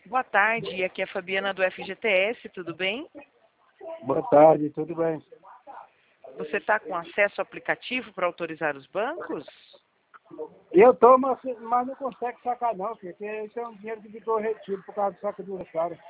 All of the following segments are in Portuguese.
Boa tarde, aqui é a Fabiana do FGTS, tudo bem? Boa tarde, tudo bem? Você está com acesso ao aplicativo para autorizar os bancos? Eu tô, mas não consegue sacar não, filho, porque esse é um dinheiro que ficou retido por causa do saco do cara.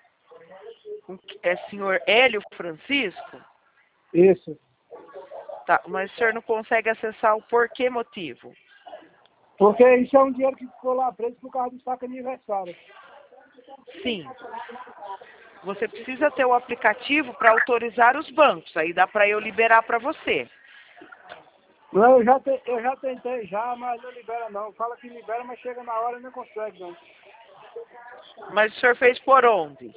É senhor Hélio Francisco? Isso. Tá, mas o senhor não consegue acessar o por que motivo? Porque isso é um dinheiro que ficou lá preso por causa do saco aniversário. Sim. Você precisa ter o aplicativo para autorizar os bancos, aí dá para eu liberar para você. Não, eu já tentei já, mas não libera não. Fala que libera, mas chega na hora e não consegue não. Mas o senhor fez por onde?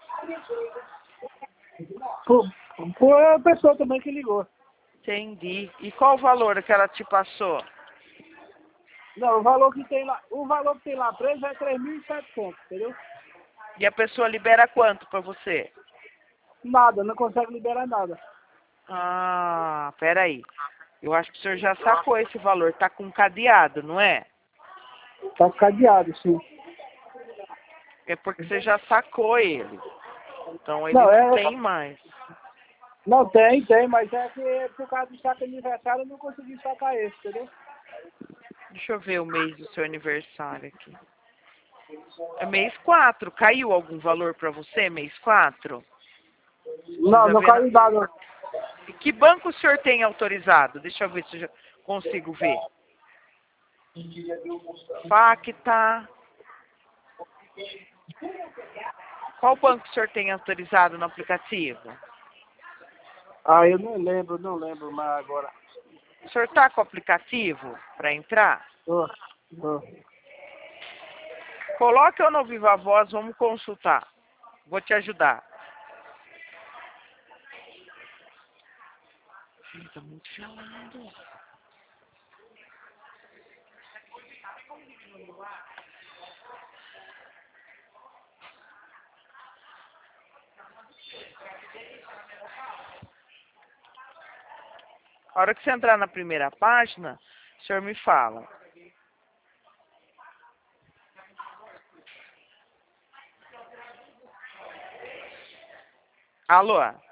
Por a pessoa também que ligou. Entendi. E qual o valor que ela te passou? Não, o valor que tem lá preso é 3.700, entendeu? E a pessoa libera quanto para você? Nada, não consegue liberar nada. Ah, peraí. Eu acho que o senhor já sacou esse valor. Tá com cadeado, não é? Tá cadeado, sim. É porque você já sacou ele. Então ele Não, não tem mais. não tem, mas é que por causa do saco aniversário eu não consegui sacar esse, entendeu? Deixa eu ver o mês do seu aniversário aqui. É mês 4. Caiu algum valor para você, mês 4? Não, não caiu nada. E que banco o senhor tem autorizado? Deixa eu ver se eu já consigo ver. Facta. Qual banco o senhor tem autorizado no aplicativo? Ah, eu não lembro mais agora. O senhor está com o aplicativo para entrar? Tô, tô. Coloque eu no Viva Voz, vamos consultar. Vou te ajudar. Filho, tá muito gelado. A hora que você entrar na primeira página, o senhor me fala. Alô?